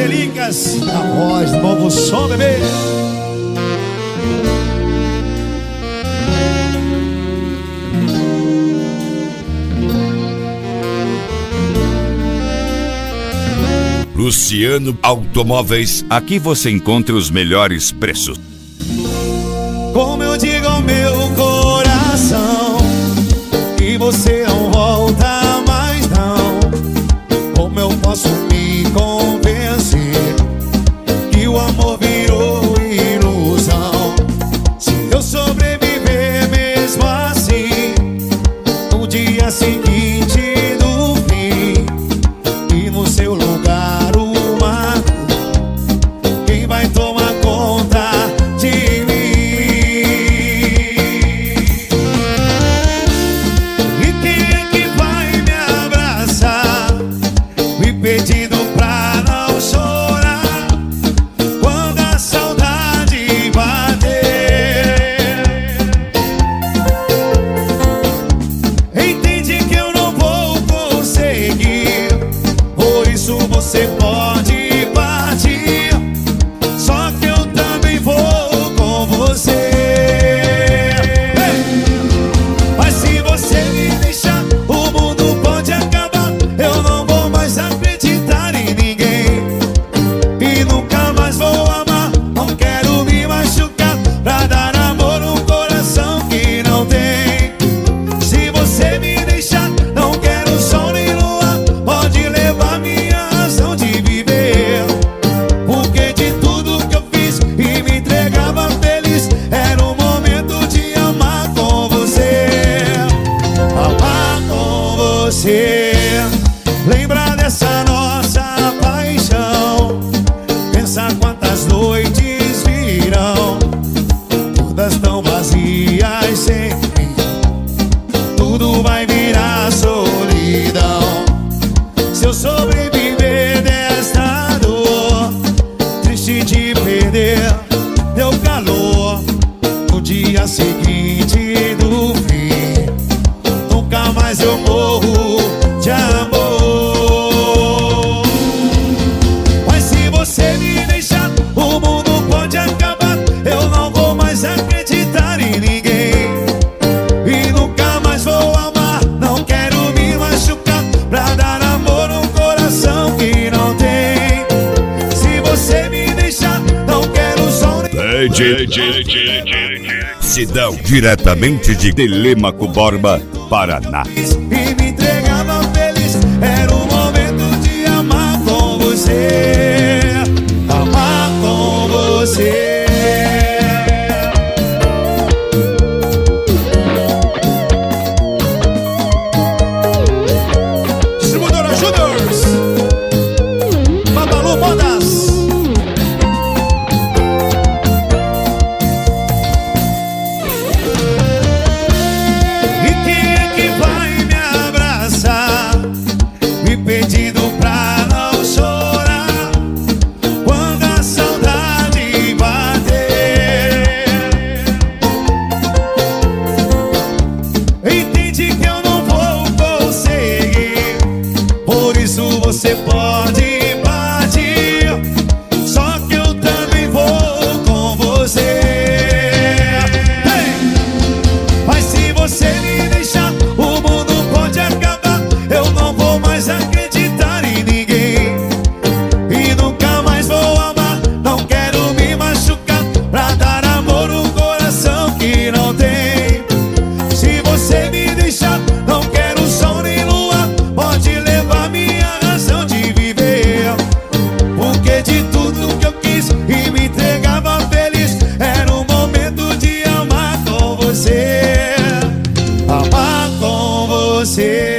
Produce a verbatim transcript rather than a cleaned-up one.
Marcelicas, a voz do novo som, bebê. Luciano Automóveis, aqui você encontra os melhores preços. Como eu digo ao meu coração que você não volta mais não. Como eu posso me convencer que o amor virou ilusão? Se eu sobreviver mesmo assim, no dia seguinte do fim, e no seu lugar o mar, quem vai tomar conta de mim? E quem é que vai me abraçar, me pedindo pra não chorar quando a saudade bater? Entende que eu não vou conseguir, por isso você pode partir, só que eu também vou com você. Ei! Mas se você me deixar, o mundo pode acabar. Eu não vou mais acreditar em ninguém e nunca mais vou amar. Não quero me machucar pra dar amor num coração que não tem. Se você me deixar, não quero sol nem lua, pode levar minha razão de viver. Porque de tudo que eu fiz e me entregava feliz, era o momento de amar com você. Amar com você. Lembra dessa nossa paixão, pensa quantas noites virão, todas tão vazias sem fim. Tudo vai virar solidão se eu sobreviver desta dor, triste de perder teu calor. No dia seguinte do fim, nunca mais eu morro de amor. Mas se você me deixar, o mundo pode acabar. Eu não vou mais acreditar em ninguém e nunca mais vou amar. Não quero me machucar pra dar amor num coração que não tem. Se você me deixar, não quero som nem... Sidão, diretamente de Telêmaco Borba, Paraná. e me entregava feliz, era o momento de amar com você. Amar com você. Distribuidora Juniors, Babalu Modas. E quem é que vai me abraçar, me pedindo pra não chorar quando a saudade bater? Entende que eu não vou conseguir, por isso você pode partir, só que eu também vou com você. Ei! Mas se você me deixar, o mundo pode acabar. Eu não vou mais acreditar em ninguém e nunca mais vou amar. Não quero me machucar pra dar amor num coração que não tem. Se você me deixar, não quero sol nem lua, pode levar minha razão de viver. Porque de tudo que eu quis e me entregava feliz, era o momento de amar com você. Amar com você.